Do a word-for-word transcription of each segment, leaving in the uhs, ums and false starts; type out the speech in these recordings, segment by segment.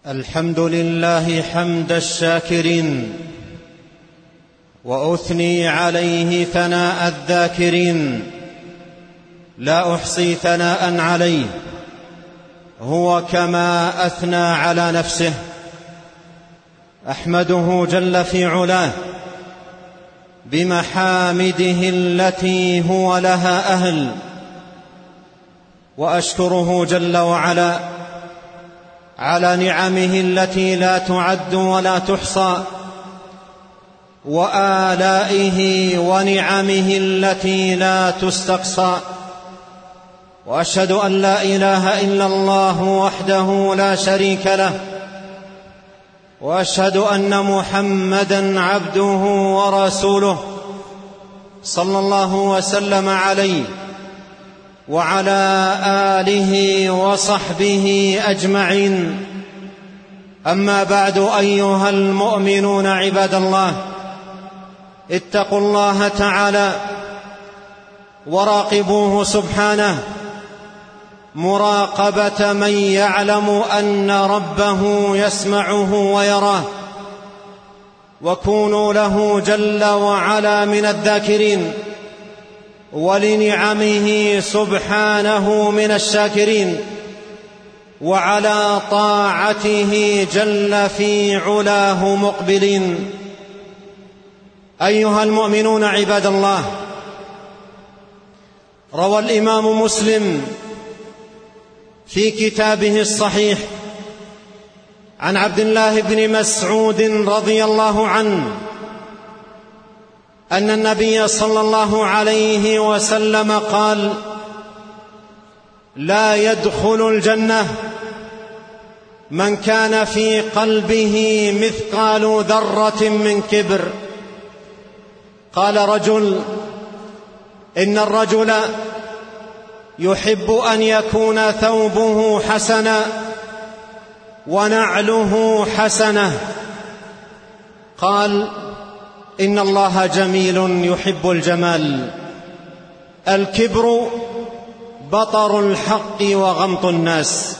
الحمد لله حمد الشاكرين، وأثني عليه ثناء الذاكرين، لا أحصي ثناء عليه هو كما أثنى على نفسه. أحمده جل في علاه بمحامده التي هو لها أهل، وأشكره جل وعلا على نعمه التي لا تعد ولا تحصى، وآلائه ونعمه التي لا تستقصى. وأشهد أن لا إله إلا الله وحده لا شريك له، وأشهد أن محمدًا عبده ورسوله صلى الله وسلم عليه وعلى آله وصحبه أجمعين. أما بعد، أيها المؤمنون عباد الله، اتقوا الله تعالى وراقبوه سبحانه مراقبة من يعلم أن ربه يسمعه ويراه، وكونوا له جل وعلا من الذاكرين، ولنعمه سبحانه من الشاكرين، وعلى طاعته جل في علاه مقبلين. أيها المؤمنون عباد الله، روى الإمام مسلم في كتابه الصحيح عن عبد الله بن مسعود رضي الله عنه أن النبي صلى الله عليه وسلم قال: لا يدخل الجنة من كان في قلبه مثقال ذرة من كبر. قال رجل: إن الرجل يحب أن يكون ثوبه حسنا ونعله حسنة. قال: إن الله جميل يحب الجمال. الكبر بطر الحق وغمط الناس.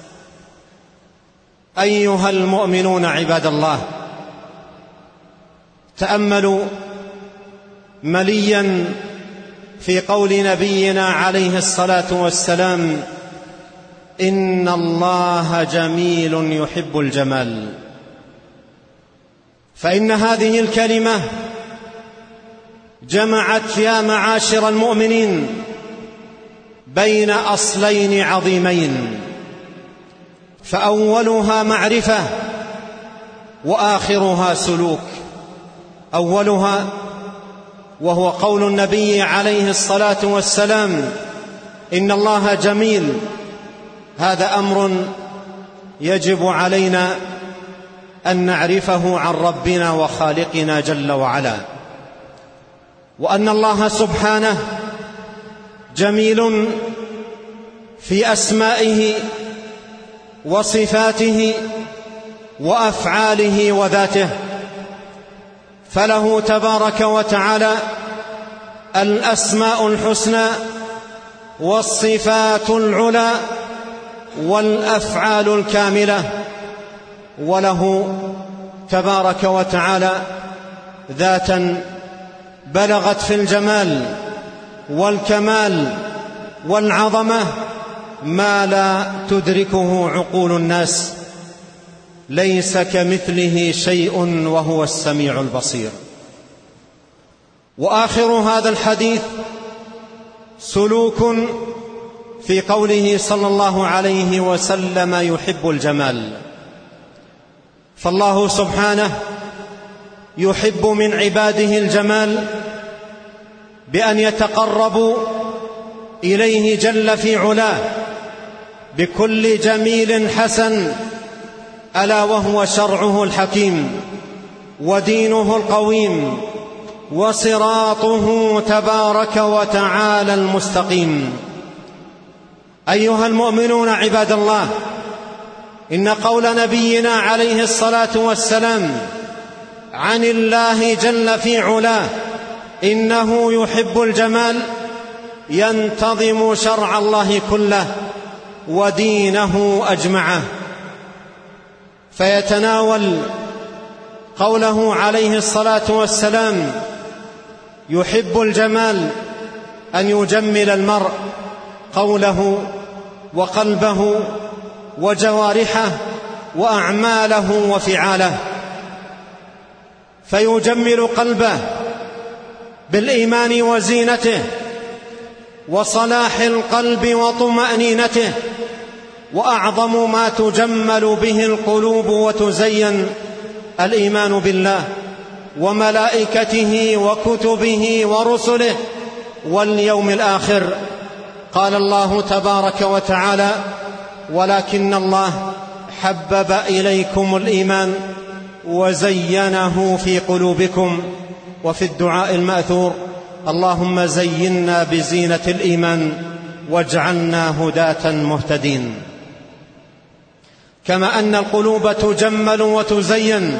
أيها المؤمنون عباد الله، تأملوا مليا في قول نبينا عليه الصلاة والسلام: إن الله جميل يحب الجمال. فإن هذه الكلمة جمعت يا معاشر المؤمنين بين أصلين عظيمين، فأولها معرفة وآخرها سلوك. أولها وهو قول النبي عليه الصلاة والسلام: إن الله جميل. هذا أمر يجب علينا أن نعرفه عن ربنا وخالقنا جل وعلا، وأن الله سبحانه جميل في أسمائه وصفاته وأفعاله وذاته، فله تبارك وتعالى الأسماء الحسنى والصفات العلى والأفعال الكاملة، وله تبارك وتعالى ذاتا بلغت في الجمال والكمال والعظمة ما لا تدركه عقول الناس. ليس كمثله شيء وهو السميع البصير. وآخر هذا الحديث سلوك في قوله صلى الله عليه وسلم: يحب الجمال. فالله سبحانه يحب من عباده الجمال بأن يتقربوا إليه جل في علاه بكل جميل حسن، ألا وهو شرعه الحكيم ودينه القويم وصراطه تبارك وتعالى المستقيم. أيها المؤمنون عباد الله، إن قول نبينا عليه الصلاة والسلام عن الله جل في علاه إنه يحب الجمال ينتظم شرع الله كله ودينه أجمعه. فيتناول قوله عليه الصلاة والسلام: يحب الجمال أن يجمل المرء قوله وقلبه وجوارحه وأعماله وفعاله، فيجمل قلبه بالإيمان وزينته وصلاح القلب وطمأنينته. وأعظم ما تجمل به القلوب وتزين الإيمان بالله وملائكته وكتبه ورسله واليوم الآخر. قال الله تبارك وتعالى: ولكن الله حبب إليكم الإيمان وزينه في قلوبكم. وفي الدعاء المأثور: اللهم زينا بزينة الإيمان واجعلنا هداة مهتدين. كما أن القلوب تجمل وتزين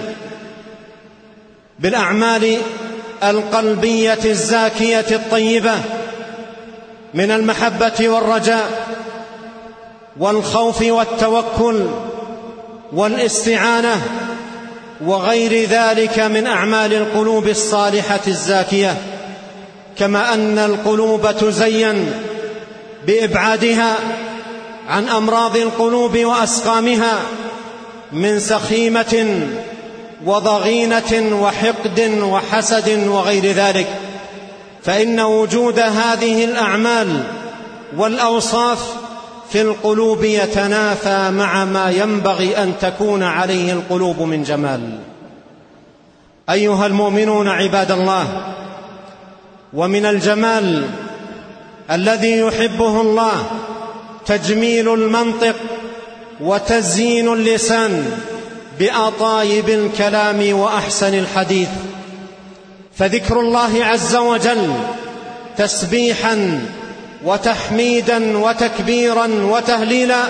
بالأعمال القلبية الزاكية الطيبة من المحبة والرجاء والخوف والتوكل والاستعانة وغير ذلك من أعمال القلوب الصالحة الزاكية. كما أن القلوب تزين بإبعادها عن أمراض القلوب وأسقامها من سخيمة وضغينة وحقد وحسد وغير ذلك، فإن وجود هذه الأعمال والأوصاف في القلوب يتنافى مع ما ينبغي أن تكون عليه القلوب من جمال. أيها المؤمنون عباد الله، ومن الجمال الذي يحبه الله تجميل المنطق وتزيين اللسان بأطايب الكلام وأحسن الحديث، فذكر الله عز وجل تسبيحا وتحميدا وتكبيرا وتهليلا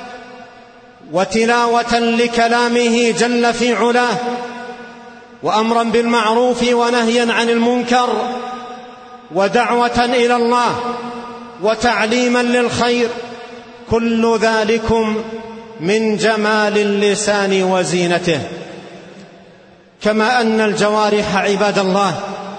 وتلاوة لكلامه جل في علاه وأمرا بالمعروف ونهيا عن المنكر ودعوة إلى الله وتعليما للخير، كل ذلكم من جمال اللسان وزينته. كما أن الجوارح عباد الله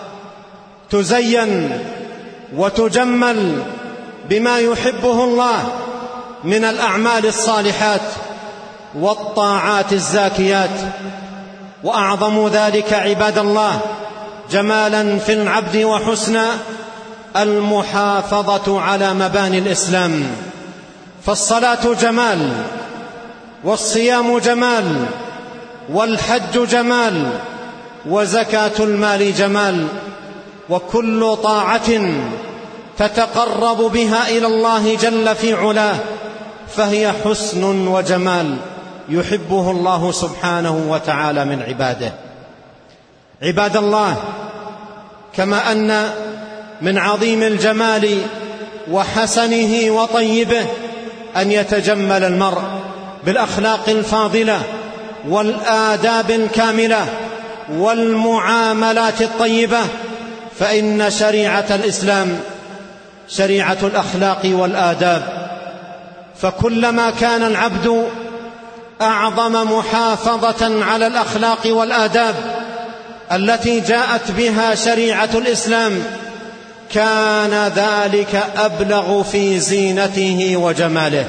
تزين وتجمل بما يحبه الله من الأعمال الصالحات والطاعات الزاكيات، وأعظم ذلك عباد الله جمالا في العبد وحسنا المحافظة على مباني الإسلام. فالصلاة جمال، والصيام جمال، والحج جمال، وزكاة المال جمال، وكل طاعة تتقرب بها إلى الله جل في علاه فهي حسن وجمال يحبه الله سبحانه وتعالى من عباده. عباد الله، كما أن من عظيم الجمال وحسنه وطيبه أن يتجمل المرء بالأخلاق الفاضلة والآداب الكاملة والمعاملات الطيبة، فإن شريعة الإسلام شريعة الأخلاق والآداب، فكلما كان العبد أعظم محافظة على الأخلاق والآداب التي جاءت بها شريعة الإسلام كان ذلك أبلغ في زينته وجماله.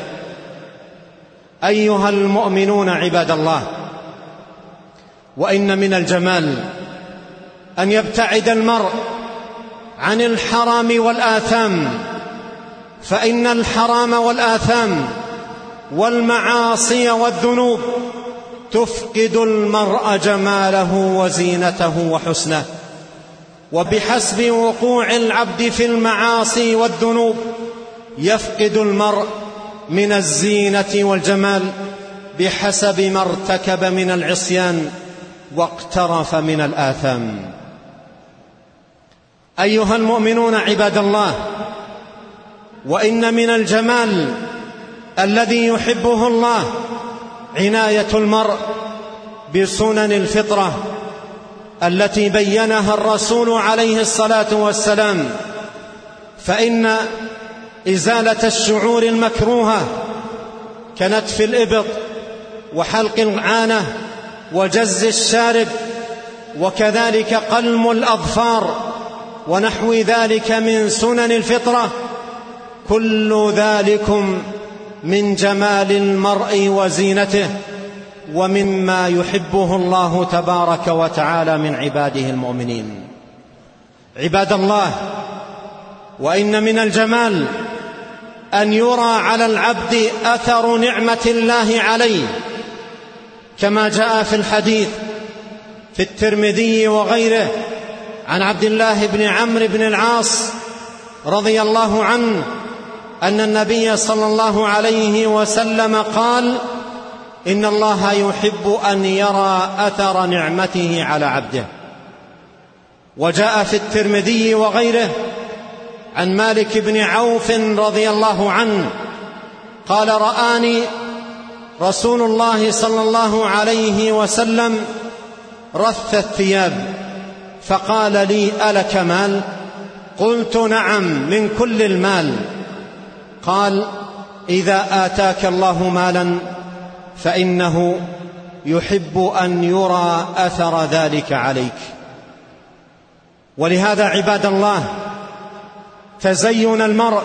أيها المؤمنون عباد الله، وإن من الجمال أن يبتعد المرء عن الحرام والآثام، فإن الحرام والآثام والمعاصي والذنوب تفقد المرء جماله وزينته وحسنه. وبحسب وقوع العبد في المعاصي والذنوب يفقد المرء من الزينة والجمال بحسب ما ارتكب من العصيان واقترف من الآثام. أيها المؤمنون عباد الله، وإن من الجمال الذي يحبه الله عناية المرء بسنن الفطرة التي بينها الرسول عليه الصلاة والسلام، فإن إزالة الشعور المكروهة كنتف الإبط وحلق العانة وجز الشارب، وكذلك قلم الأظفار ونحو ذلك من سنن الفطرة، كل ذلكم من جمال المرء وزينته ومما يحبه الله تبارك وتعالى من عباده المؤمنين. عباد الله، وإن من الجمال أن يرى على العبد أثر نعمة الله عليه، كما جاء في الحديث في الترمذي وغيره عن عبد الله بن عمرو بن العاص رضي الله عنه أن النبي صلى الله عليه وسلم قال: إن الله يحب أن يرى أثر نعمته على عبده. وجاء في الترمذي وغيره عن مالك بن عوف رضي الله عنه قال: رآني رسول الله صلى الله عليه وسلم رث الثياب فقال لي: ألك مال؟ قلت: نعم، من كل المال. قال: إذا آتاك الله مالا فإنه يحب أن يرى أثر ذلك عليك. ولهذا عباد الله، تزين المرء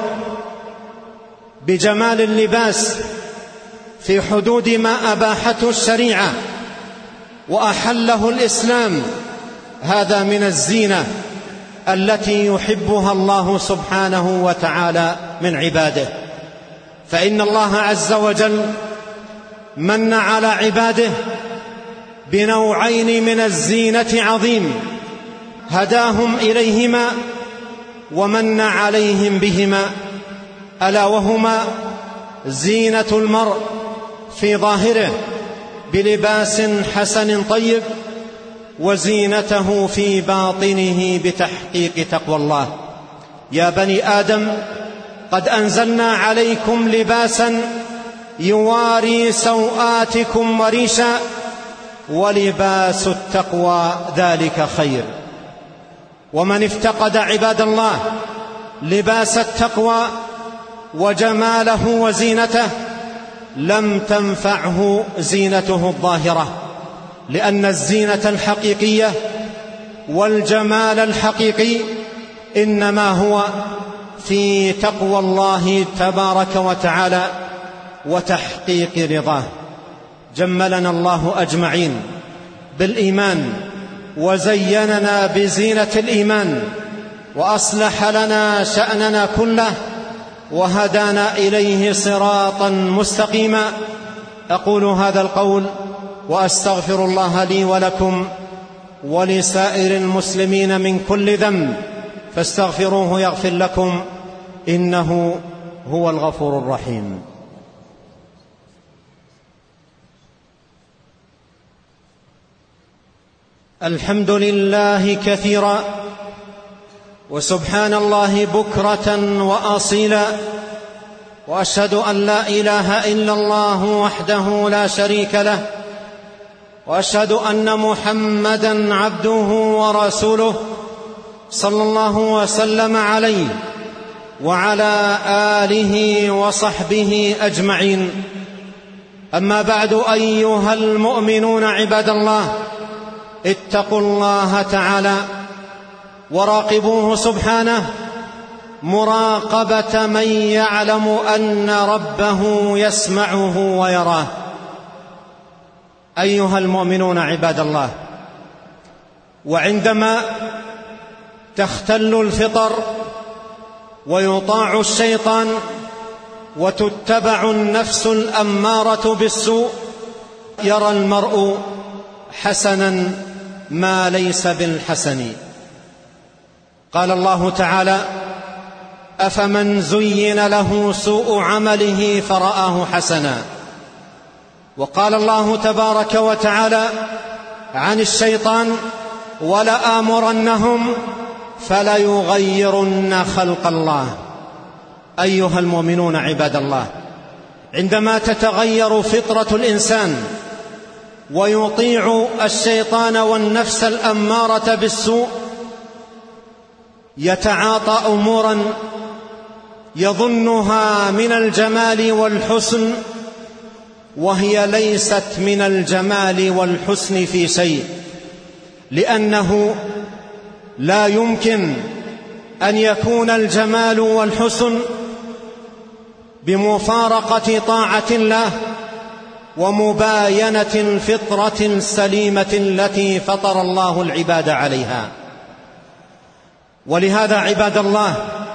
بجمال اللباس في حدود ما أباحته الشريعة وأحله الإسلام، هذا من الزينة التي يحبها الله سبحانه وتعالى من عباده. فإن الله عز وجل من على عباده بنوعين من الزينة عظيم هداهم إليهما ومن عليهم بهما، ألا وهما زينة المرء في ظاهره بلباس حسن طيب، وزينته في باطنه بتحقيق تقوى الله. يا بني آدم، قد أنزلنا عليكم لباسا يواري سوآتكم وريشا ولباس التقوى ذلك خير. ومن افتقد عباد الله لباس التقوى وجماله وزينته لم تنفعه زينته الظاهرة، لأن الزينة الحقيقية والجمال الحقيقي إنما هو في تقوى الله تبارك وتعالى وتحقيق رضاه. جملنا الله أجمعين بالإيمان وزيننا بزينة الإيمان وأصلح لنا شأننا كله وهدانا إليه صراطا مستقيما. أقول هذا القول وأستغفر الله لي ولكم ولسائر المسلمين من كل ذنب، فاستغفروه يغفر لكم، إنه هو الغفور الرحيم. الحمد لله كثيرا، وسبحان الله بكرة وأصيلا، وأشهد أن لا إله إلا الله وحده لا شريك له، وأشهد أن محمدًا عبده ورسوله صلى الله وسلم عليه وعلى آله وصحبه أجمعين. أما بعد، أيها المؤمنون عباد الله، اتقوا الله تعالى وراقبوه سبحانه مراقبة من يعلم أن ربه يسمعه ويراه. أيها المؤمنون عباد الله، وعندما تختل الفطر ويطاع الشيطان وتتبع النفس الأمارة بالسوء، يرى المرء حسنا ما ليس بالحسن. قال الله تعالى: أفمن زين له سوء عمله فرآه حسنا. وقال الله تبارك وتعالى عن الشيطان: ولآمرنهم فليغيرن خلق الله. أيها المؤمنون عباد الله، عندما تتغير فطرة الإنسان ويطيع الشيطان والنفس الأمارة بالسوء، يتعاطى أمورا يظنها من الجمال والحسن وهي ليست من الجمال والحسن في شيء، لأنه لا يمكن أن يكون الجمال والحسن بمفارقة طاعة الله ومباينة الفطرة السليمة التي فطر الله العباد عليها. ولهذا عباد الله،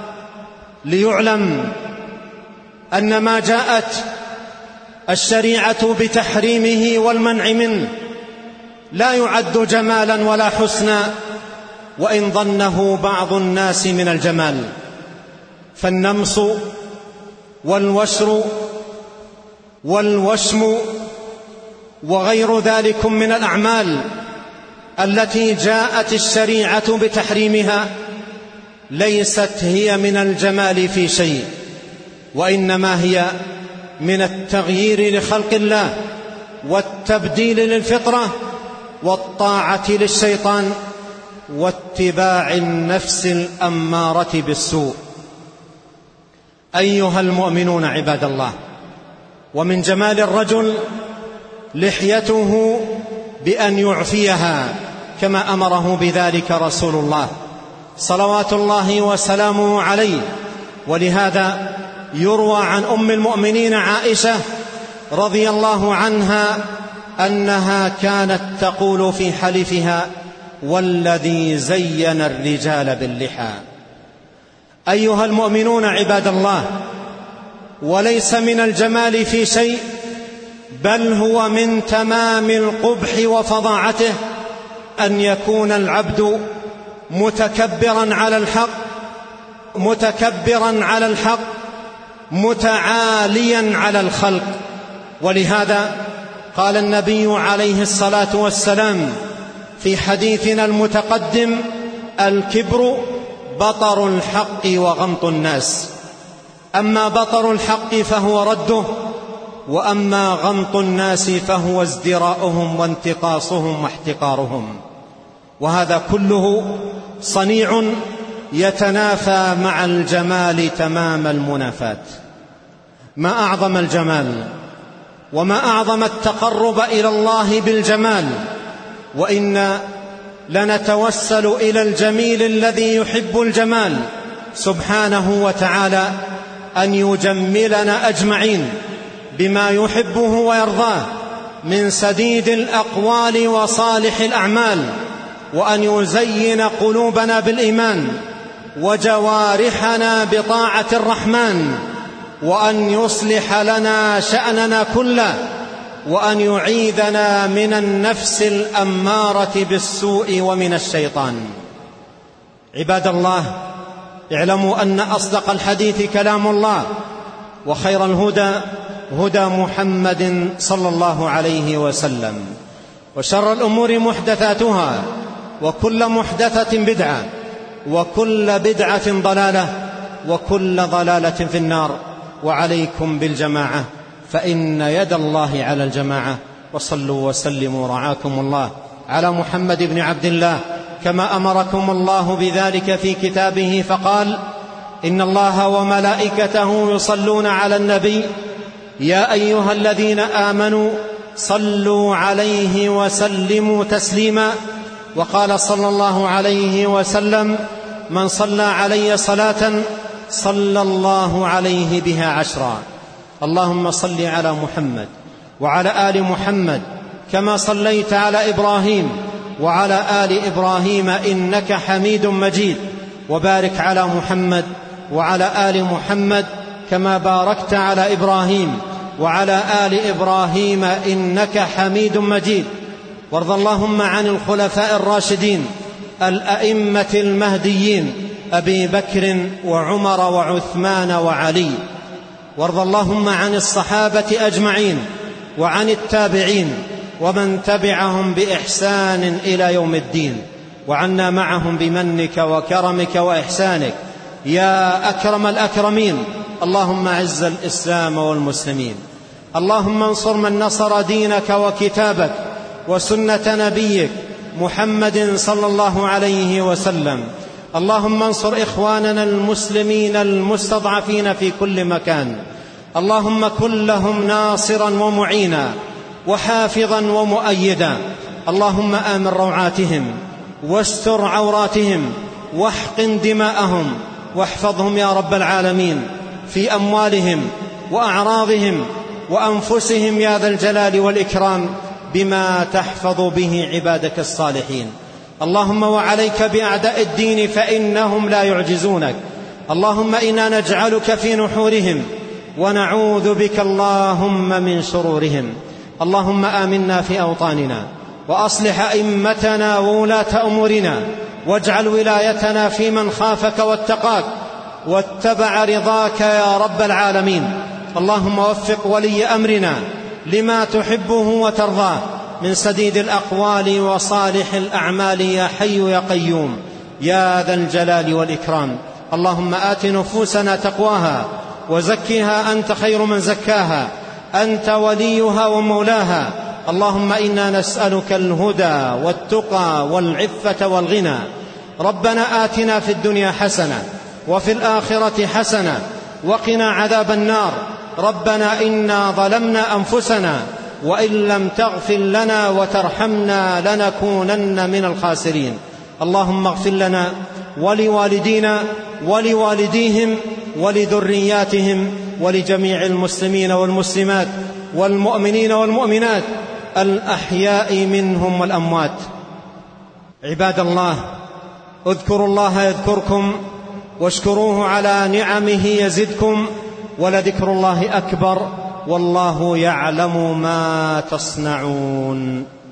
ليعلم أن ما جاءت الشريعة بتحريمه والمنع منه لا يعد جمالا ولا حسنا، وإن ظنه بعض الناس من الجمال. فالنمص والوشر والوشم وغير ذلك من الأعمال التي جاءت الشريعة بتحريمها ليست هي من الجمال في شيء، وإنما هي من التغيير لخلق الله والتبديل للفطرة والطاعة للشيطان واتباع النفس الأمارة بالسوء. أيها المؤمنون عباد الله، ومن جمال الرجل لحيته بأن يعفيها كما أمره بذلك رسول الله صلوات الله وسلامه عليه. ولهذا يروى عن أم المؤمنين عائشة رضي الله عنها أنها كانت تقول في حلفها: والذي زين الرجال باللحى. أيها المؤمنون عباد الله، وليس من الجمال في شيء، بل هو من تمام القبح وفظاعته أن يكون العبد متكبرا على الحق متكبرا على الحق متعاليا على الخلق. ولهذا قال النبي عليه الصلاة والسلام في حديثنا المتقدم: الكبر بطر الحق وغمط الناس. أما بطر الحق فهو رده، وأما غمط الناس فهو ازدراؤهم وانتقاصهم واحتقارهم. وهذا كله صنيع يتنافى مع الجمال تمام المنافاة. ما أعظم الجمال وما أعظم التقرب إلى الله بالجمال، وإن لنتوسل إلى الجميل الذي يحب الجمال سبحانه وتعالى أن يجملنا أجمعين بما يحبه ويرضاه من سديد الأقوال وصالح الأعمال، وأن يزين قلوبنا بالإيمان وجوارحنا بطاعة الرحمن، وأن يصلح لنا شأننا كله، وأن يعيذنا من النفس الأمارة بالسوء ومن الشيطان. عباد الله، اعلموا أن أصدق الحديث كلام الله، وخير الهدى هدى محمد صلى الله عليه وسلم، وشر الأمور محدثاتها، وكل محدثة بدعة، وكل بدعة ضلالة، وكل ضلالة في النار. وعليكم بالجماعة، فإن يد الله على الجماعة. وصلوا وسلموا رعاكم الله على محمد بن عبد الله كما أمركم الله بذلك في كتابه، فقال: إن الله وملائكته يصلون على النبي يا أيها الذين آمنوا صلوا عليه وسلموا تسليما. وقال صلى الله عليه وسلم: من صلى علي صلاة صلى الله عليه بها عشرا. اللهم صل على محمد وعلى آل محمد كما صليت على إبراهيم وعلى آل إبراهيم إنك حميد مجيد، وبارك على محمد وعلى آل محمد كما باركت على إبراهيم وعلى آل إبراهيم إنك حميد مجيد. وارض اللهم عن الخلفاء الراشدين الأئمة المهديين أبي بكر وعمر وعثمان وعلي. وارض اللهم عن الصحابة أجمعين وعن التابعين ومن تبعهم بإحسان إلى يوم الدين، وعنا معهم بمنك وكرمك وإحسانك يا أكرم الأكرمين. اللهم أعز الإسلام والمسلمين، اللهم انصر من نصر دينك وكتابك وسنة نبيك محمد صلى الله عليه وسلم. اللهم انصر إخواننا المسلمين المستضعفين في كل مكان، اللهم كن لهم ناصرا ومعينا وحافظا ومؤيدا. اللهم آمن روعاتهم واستر عوراتهم واحقن دماءهم واحفظهم يا رب العالمين في أموالهم وأعراضهم وأنفسهم يا ذا الجلال والإكرام بما تحفظ به عبادك الصالحين. اللهم وعليك بأعداء الدين فإنهم لا يعجزونك. اللهم إنا نجعلك في نحورهم ونعوذ بك اللهم من شرورهم. اللهم آمنا في أوطاننا وأصلح أئمتنا وولاة أمورنا واجعل ولايتنا في من خافك واتقاك واتبع رضاك يا رب العالمين. اللهم وفق ولي أمرنا لما تحبه وترضاه من سديد الأقوال وصالح الأعمال يا حي يا قيوم يا ذا الجلال والإكرام. اللهم آت نفوسنا تقواها وزكها أنت خير من زكاها أنت وليها ومولاها. اللهم إنا نسألك الهدى والتقى والعفة والغنى. ربنا آتنا في الدنيا حسنة وفي الآخرة حسنة وقنا عذاب النار. ربنا إنا ظلمنا أنفسنا وإن لم تغفر لنا وترحمنا لنكونن من الخاسرين. اللهم اغفر لنا ولوالدينا ولوالديهم ولذرياتهم ولجميع المسلمين والمسلمات والمؤمنين والمؤمنات الأحياء منهم والأموات. عباد الله، اذكروا الله يذكركم واشكروه على نعمه يزدكم ولذكر الله أكبر والله يعلم ما تصنعون.